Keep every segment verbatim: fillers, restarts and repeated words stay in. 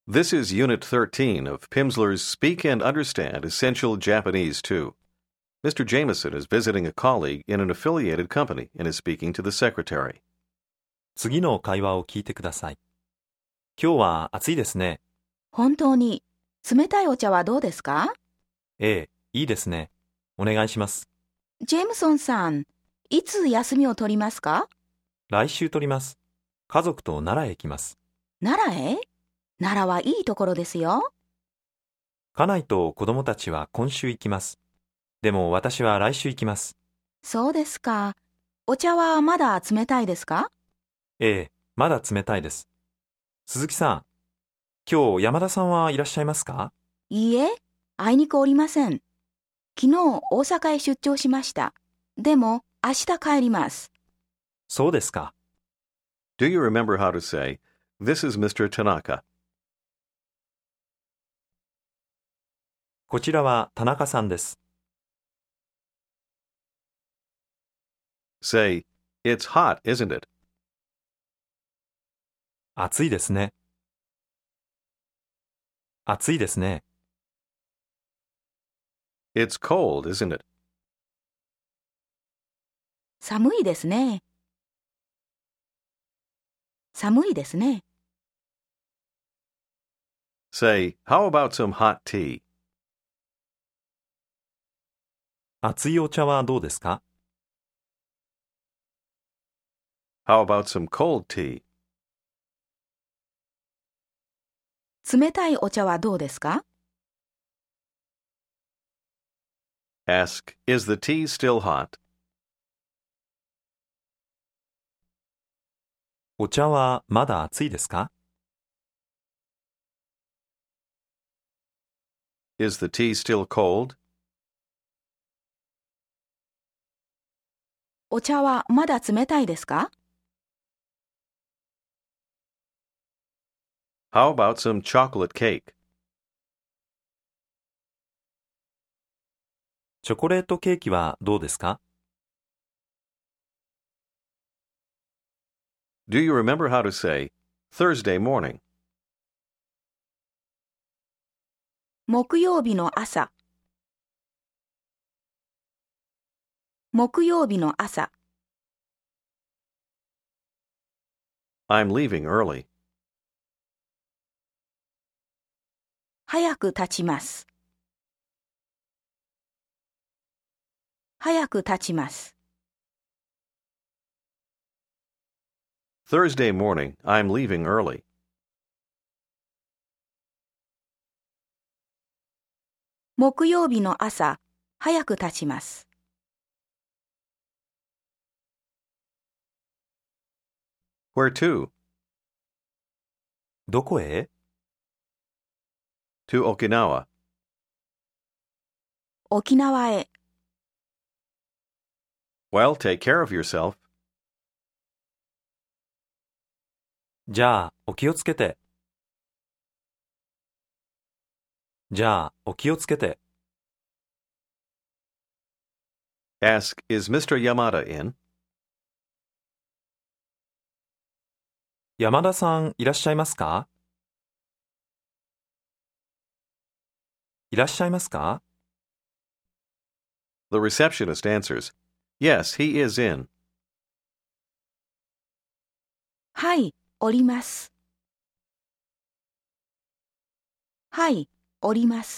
This is Unit thirteen of Pimsleur's Speak and Understand Essential Japanese two. Mister Jameson is visiting a colleague in an affiliated company and is speaking to the secretary. 次の会話を聞いてください。今日は暑いですね。 本当に。冷たいお茶はどうですか？ ええ、いいですね。お願いします。 ジェームソンさん、いつ休みを取りますか？ 来週取ります。家族と奈良へ行きます。 奈良へ？奈良はいいところですよ。 家内と子供たちは今週行きます。でも私は来週行きます。 そうですか。お茶はまだ冷たいですか？ ええ、まだ冷たいです。鈴木さん、今日山田さんはいらっしゃいますか？ いいえ、あいにくおりません。昨日大阪へ出張しました。でも明日帰ります。 そうですか。 Do you remember how to say, This is Mister Tanaka? こちらは田中さんです。 Say, It's hot, isn't it? 暑いですね。暑いですね。 It's cold, isn't it? 寒いですね。寒いですね。 Say, How about some hot tea? 熱いお茶はどうですか？ How about some cold tea? 冷たいお茶はどうですか？ Ask, Is the tea still hot? お茶はまだ熱いですか？ Is the tea still cold? お茶はまだ冷たいですか？ How about some chocolate cake? チョコレートケーキはどうですか？ Do you remember how to say, Thursday morning? 木曜日の朝。木曜日の朝。 I'm leaving early. 早く立ちます。早く立ちます。 Thursday morning, I'm leaving early. 木曜日の朝、早く立ちます。 Where to? どこへ？ To Okinawa. 沖縄へ。 Well, take care of yourself. じゃあ、お気をつけて。じゃあ、お気をつけて。 Ask, Is Mister Yamada in? 山田さんいらっしゃいますか？いらっしゃいますか？ The receptionist answers, Yes, he is in. はい、おります。はい、おります。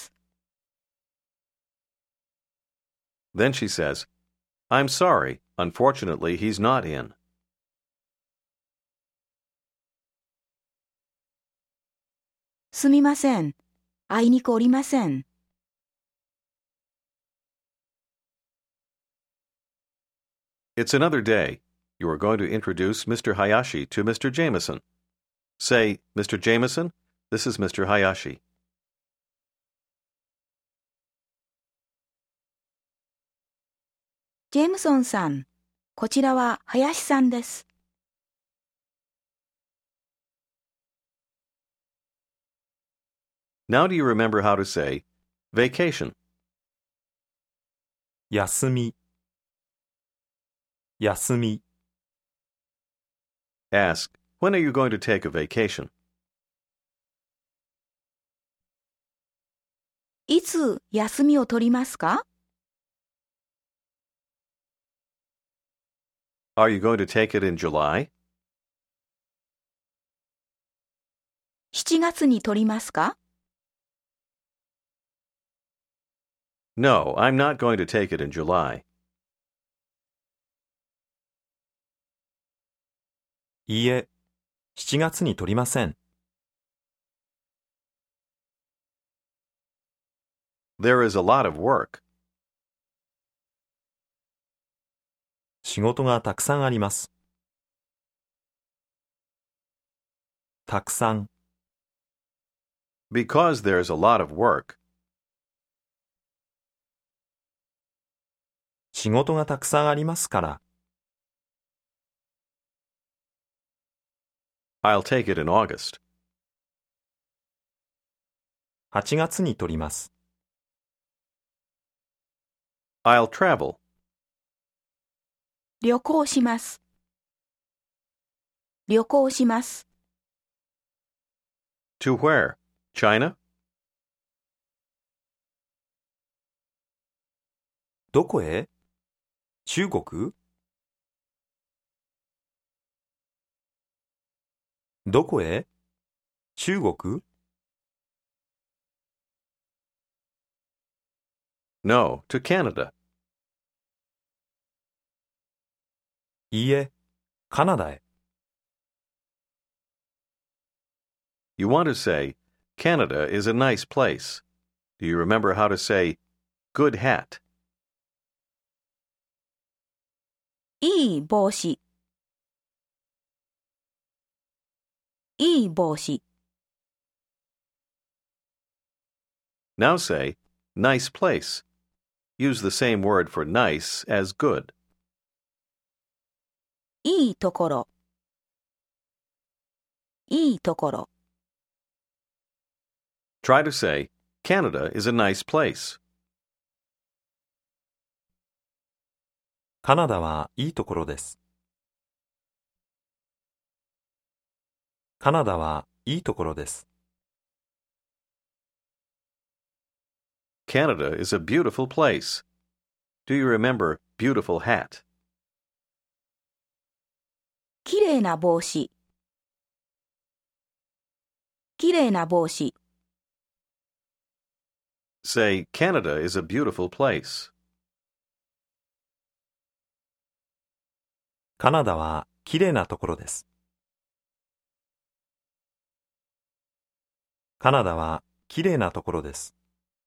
Then she says, I'm sorry, unfortunately he's not in. すみません。あいにくおりません。 It's another day. You are going to introduce Mister Hayashi to Mister Jameson. Say, Mister Jameson, this is Mister Hayashi. ジェームソンさん、こちらは林さんです。 Now do you remember how to say, vacation? 休み。休み。 Ask, when are you going to take a vacation? いつ休みを取りますか？ Are you going to take it in July? しちがつに取りますか？ No, I'm not going to take it in July. いいえ、しちがつに取りません。 There is a lot of work. 仕事がたくさんあります。たくさん、 Because there's a lot of work. 仕事がたくさんありますから。 I'll take it in August. はちがつに取ります。 I'll travel. 旅行します。旅行します。 To where? China? どこへ？中国？どこへ？中国？ No, to Canada. いいえ、カナダへ。 You want to say, Canada is a nice place. Do you remember how to say, good hat? いい帽子。いい帽子。 Now say, nice place. Use the same word for nice as good. いいところ。いいところ。 Try to say, Canada is a nice place. カナダはいいところです。カナダはいいところです。 Canada is a beautiful place. Do you remember beautiful hat? きれいな帽子。きれいな帽子。 Say, Canada is a beautiful place. カナダはきれいなところです。カナダはきれいなところです。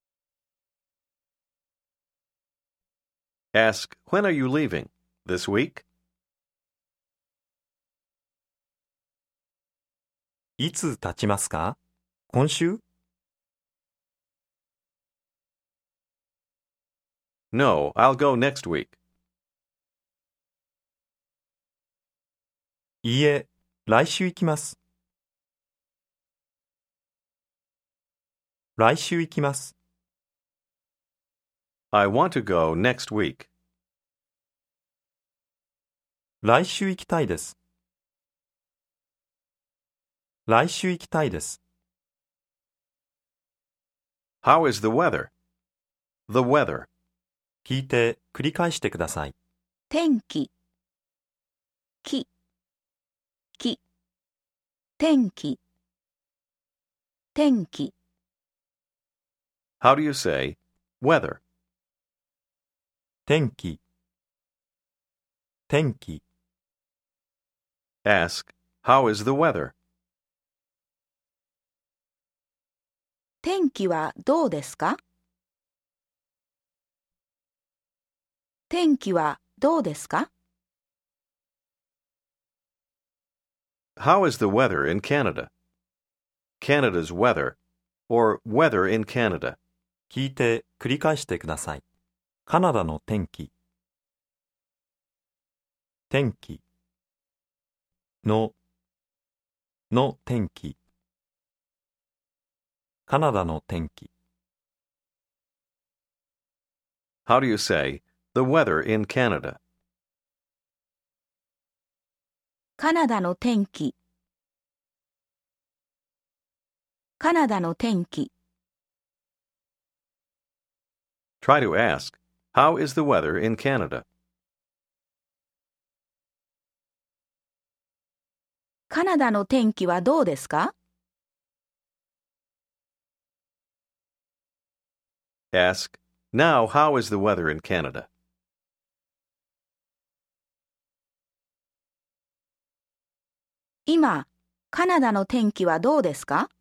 Ask, when are you leaving? This week? いつ経ちますか？今週？ No, I'll go next week. いいえ、来週行きます。来週行きます。 I want to go next week. 来週行きたいです。来週行きたいです。 How is the weather? The weather. 聞いて繰り返してください。 天気。き。き。天気。天気。 How do you say, weather? 天気。天気。 Ask, how is the weather? 天気はどうですか？天気はどうですか？ How is the weather in Canada? Canada's weather, or weather in Canada. 聞いて繰り返してください。カナダの天気。天気。の。の天気。カナダの天気。 How do you say, the weather in Canada? カナダの天気。カナダの天気。 Try to ask, How is the weather in Canada? カナダの天気はどうですか？ Ask, Now, how is the weather in Canada? 今、カナダの天気はどうですか？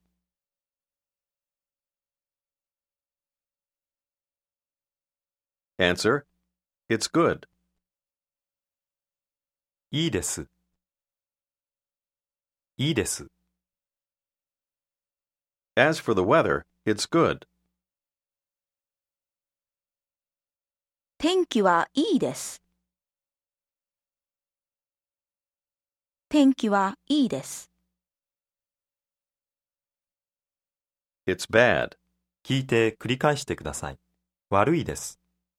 Answer, It's good. いいです。いいです。 As for the weather, it's good. 天気はいいです。天気はいいです。 It's bad. 聞いて繰り返してください。悪いです。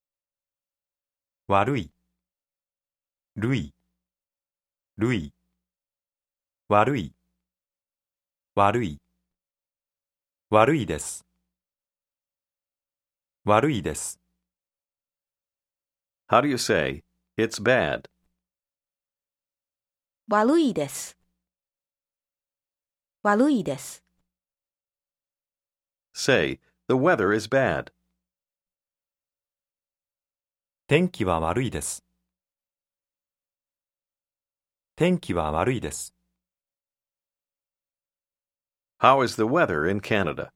悪い。るい。るい。悪い。悪い。悪いです。悪いです。 How do you say, It's bad? 悪いです。悪いです。 Say, The weather is bad. 天気は悪いです。天気は悪いです。 How is the weather in Canada?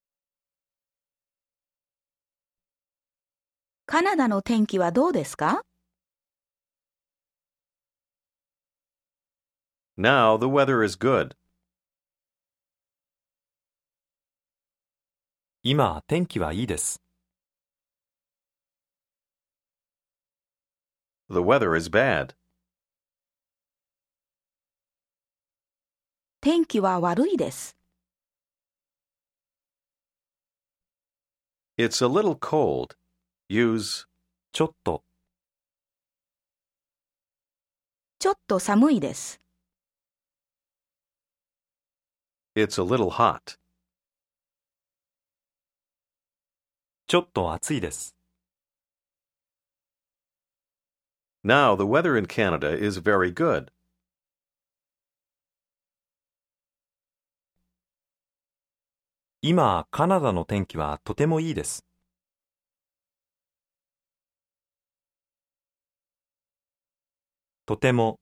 カナダの天気はどうですか？ Now the weather is good. 今、天気はいいです。 The weather is bad. 天気は悪いです。 It's a little cold. Use ちょっと。 ちょっと寒いです。 It's a little hot. ちょっと暑いです。 Now the weather in Canada is very good. 今、カナダの天気はとてもいいです。とても。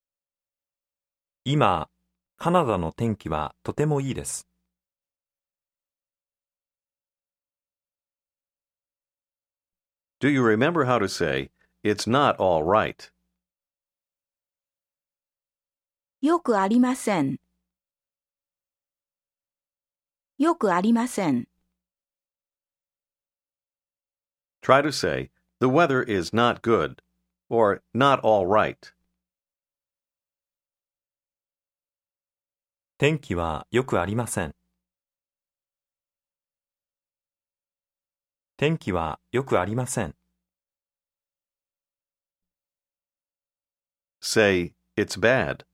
今、カナダの天気はとてもいいです。 Do you remember how to say, It's not all right? よくありません。よくありません。 Try to say, The weather is not good, or not all right. 天気はよくありません。天気はよくありません。 Say, It's bad.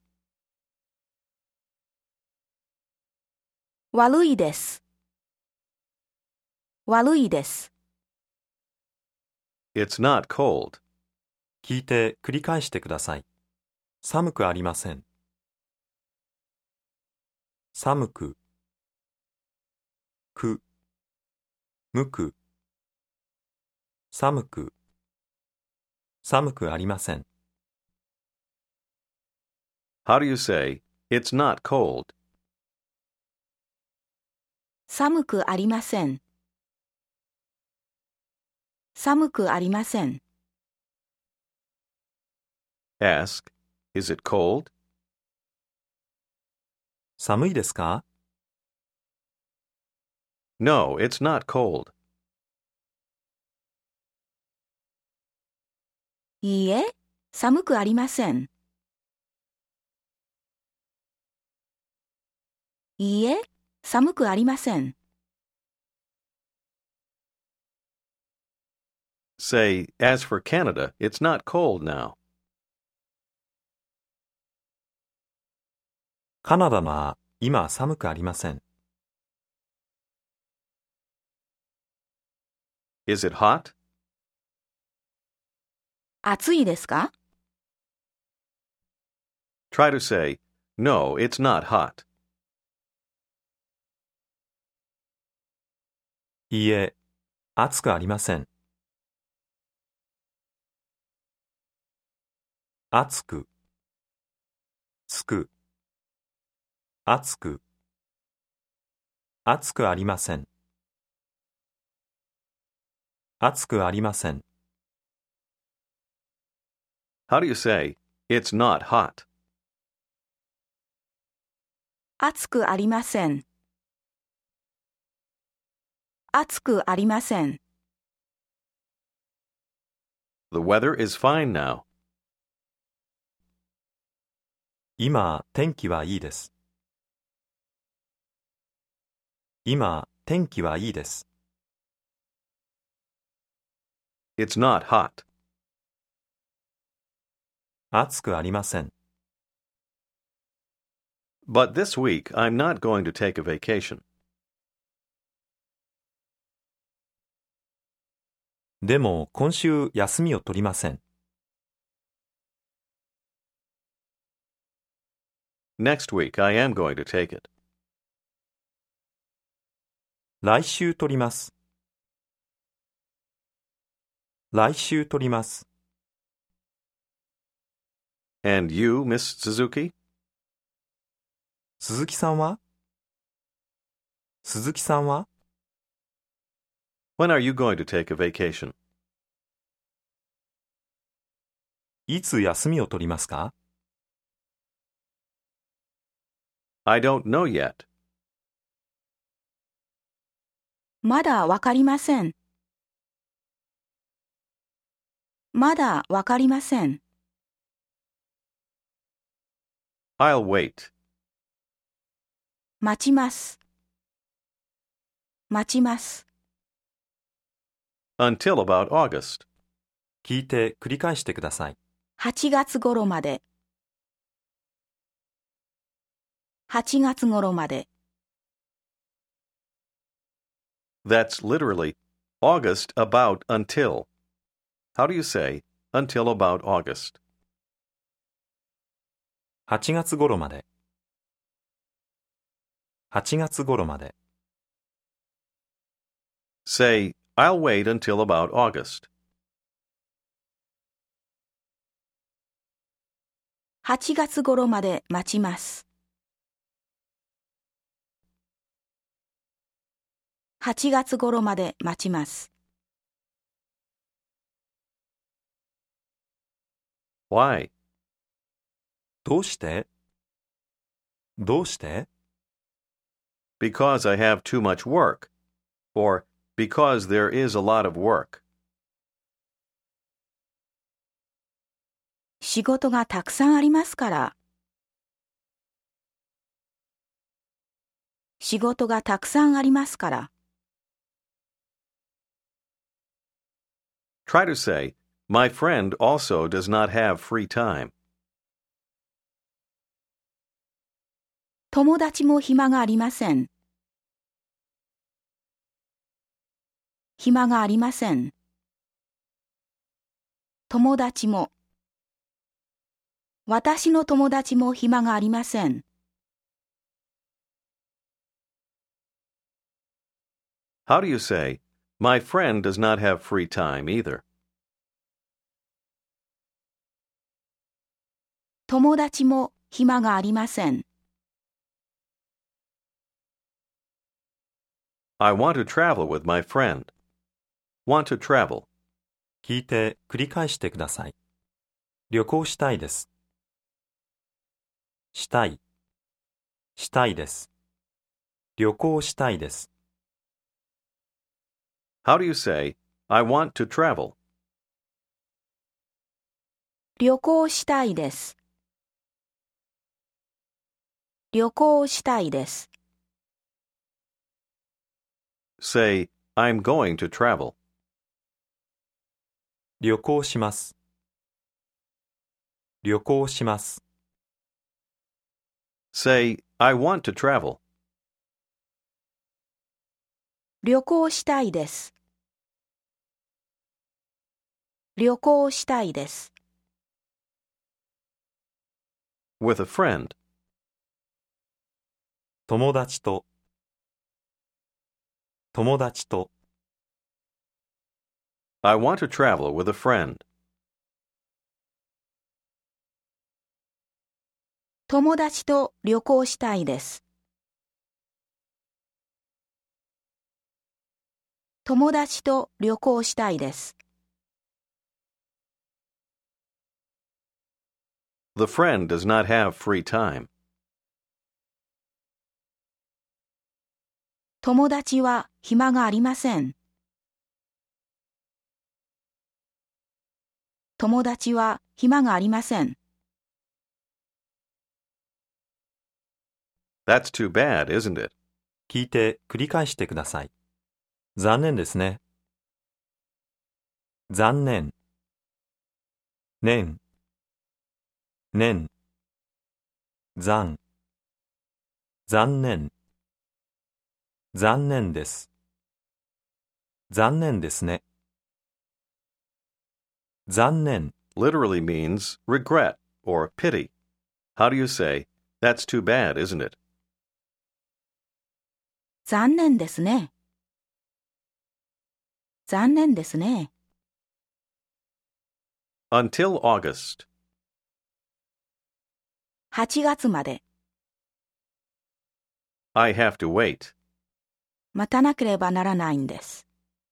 悪いです。悪いです。 It's not cold. 聞いて繰り返してください。寒くありません。寒く、く、むく、寒く、寒くありません。 How do you say, It's not cold? 寒くありません。寒くありません。 Ask, Is it cold? 寒いですか？ No, it's not cold. いいえ、寒くありません。いいえ、寒くありません。 Say, As for Canada, it's not cold now. カナダは今寒くありません。 Is it hot? 暑いですか？ Try to say, No, it's not hot. いいえ、暑くありません。暑く、つく、暑く、暑くありません。暑くありません。 How do you say, It's not hot? 暑くありません。暑くありません。 The weather is fine now. 今、天気はいいです。今、天気はいいです。 It's not hot. 暑くありません。 But this week, I'm not going to take a vacation. でも、今週休みを取りません。 Next week, I am going to take it. 来週取ります。来週取ります。 And you, Miss Suzuki? 鈴木さんは鈴木さんは When are you going to take a vacation? いつ休みを取りますか？ I don't know yet. まだわかりません。まだわかりません。 I'll wait. 待ちます。待ちます。 Until about August. 聞いて繰り返してください。 はちがつ頃まで。はちがつ頃まで。 That's literally August about until. How do you say until about August? はちがつ頃まで。はちがつ頃まで。 Say, I'll wait until about August. はちがつ頃まで待ちます。はちがつ頃まで待ちます。 Why? どうしてどうして Because I have too much work. Or because there is a lot of work. 仕事がたくさんありますから。仕事がたくさんありますから。 Try to say, My friend also does not have free time. 友達も暇がありません。暇がありません。友達も。私の友達も暇がありません。 How do you say, My friend does not have free time either? 友達も暇がありません。 I want to travel with my friend. Want to travel. 聞いて繰り返してください。旅行したいです。したい。したいです。旅行したいです。 How do you say, I want to travel? 旅行したいです。旅行したいです。 Say, I'm going to travel. 旅行します。旅行します。 Say, I want to travel. 旅行したいです。 旅行したいです。 With a friend. 友達と友達と I want to travel with a friend. 友達と旅行したいです。友達と旅行したいです。 The friend does not have free time. 友達は暇がありません。友達は暇がありません。 That's too bad, isn't it? 聞いて繰り返してください。残念ですね。残念。年。年。残。残念。残念です。残念ですね。残念。 Literally means regret or pity. How do you say, that's too bad, isn't it? 残念ですね。残念ですね。 Until August. はちがつまで。 I have to wait. 待たなければならないんです。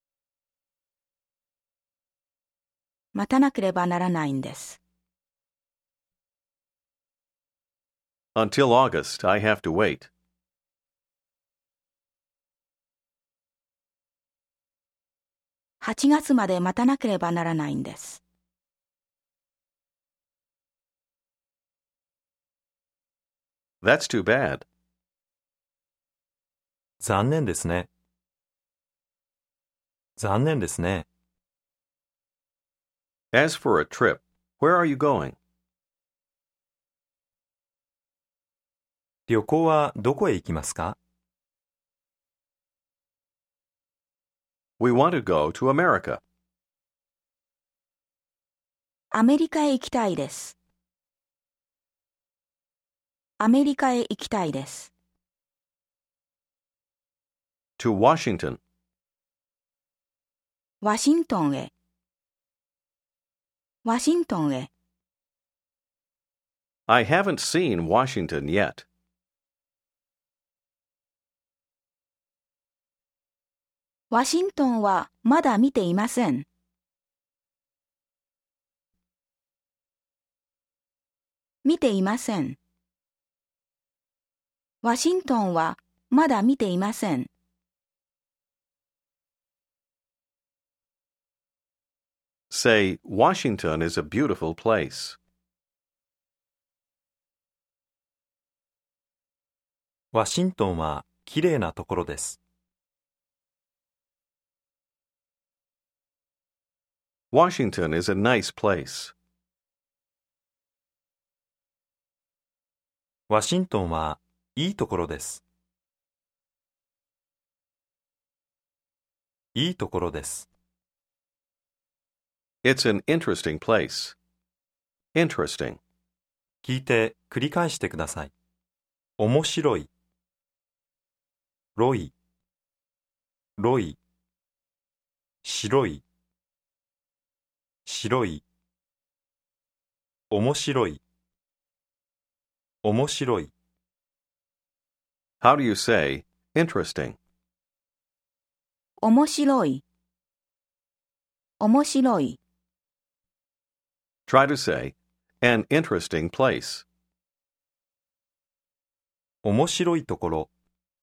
待たなければならないんです。 Until August, I have to wait. はちがつまで待たなければならないんです。 That's too bad. 残念ですね。残念ですね。 As for a trip, where are you going? 旅行はどこへ行きますか？ We want to go to America. アメリカへ行きたいです。アメリカへ行きたいです。 To Washington. ワシントンへ。ワシントンへ。 I haven't seen Washington yet. ワシントンはまだ見ていません。見ていません。ワシントンはまだ見ていません。 Say, Washington is a beautiful place. ワシントンはきれいなところです。 Washington is a nice place. ワシントンはいいところです。いいところです。 It's an interesting place. Interesting. 聞いて繰り返してください。面白い。ロイ。ロイ。白い。白い。面白い。面白い。 How do you say interesting? 面白い。面白い。 Try to say an interesting place. 面白いところ。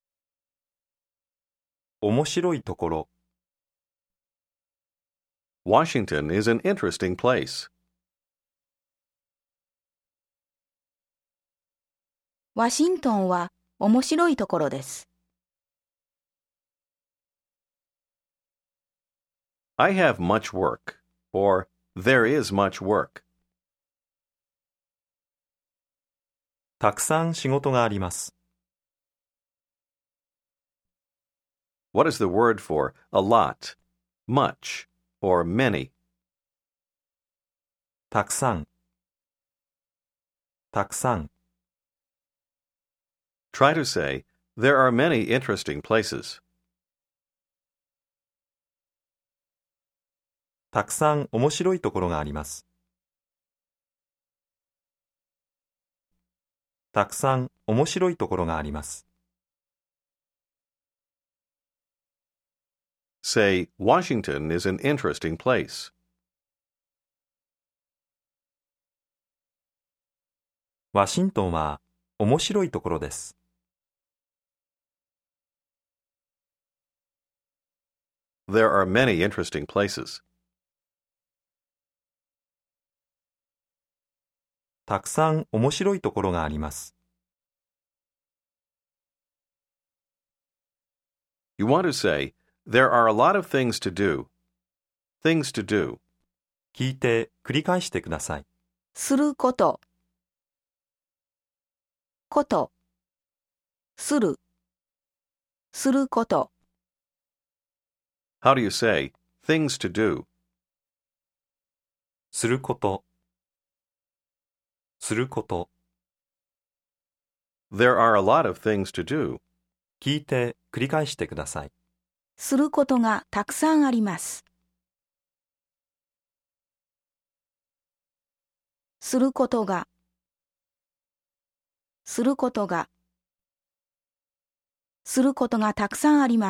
面白いところ。 Washington is an interesting place. ワシントンは面白いところです。 I have much work, or there is much work. たくさん仕事があります。 What is the word for a lot, much, or many? たくさん、たくさん。 Try to say, there are many interesting places. たくさん面白いところがあります。たくさん面白いところがあります。 Say, Washington is an interesting place. ワシントンは面白いところです。 There are many interesting places. たくさん面白いところがあります。 You want to say, there are a lot of things to do. Things to do. 聞いて繰り返してください。 すること、こと、する、すること。 How do you say, things to do? すること、すること。 There are a lot of things to do. 聞いて繰り返してください。 することがたくさんあります。することが、することが、することがたくさんあります。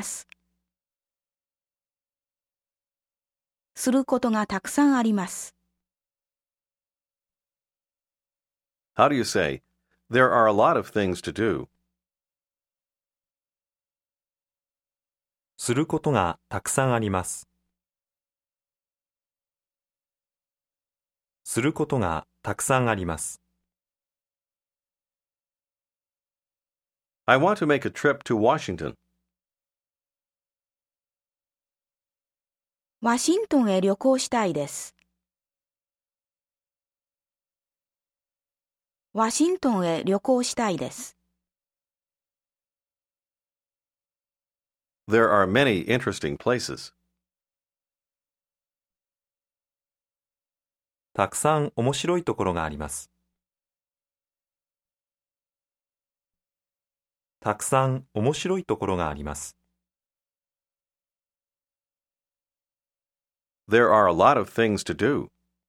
することがたくさんあります。 How do you say, there are a lot of things to do? することがたくさんあります。することがたくさんあります。 I want to make a trip to Washington. ワシントンへ旅行したいです。ワシントンへ旅行したいです。 There are many interesting places. たくさん面白いところがあります。たくさん面白いところがあります。 There are a lot of things to do.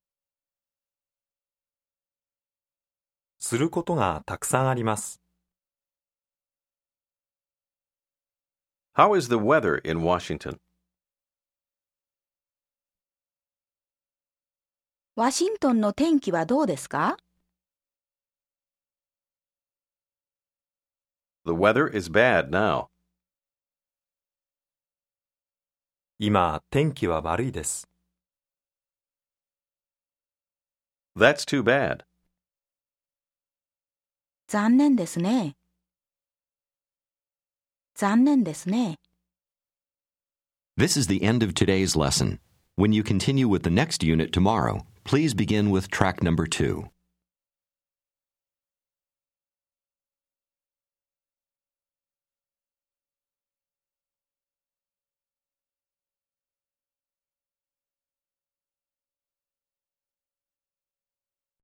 することがたくさんあります。 How is the weather in Washington? ワシントンの天気はどうですか？ The weather is bad now. 今、天気は悪いです。 That's too bad. 残念ですね。残念ですね。 This is the end of today's lesson. When you continue with the next unit tomorrow, please begin with track number two.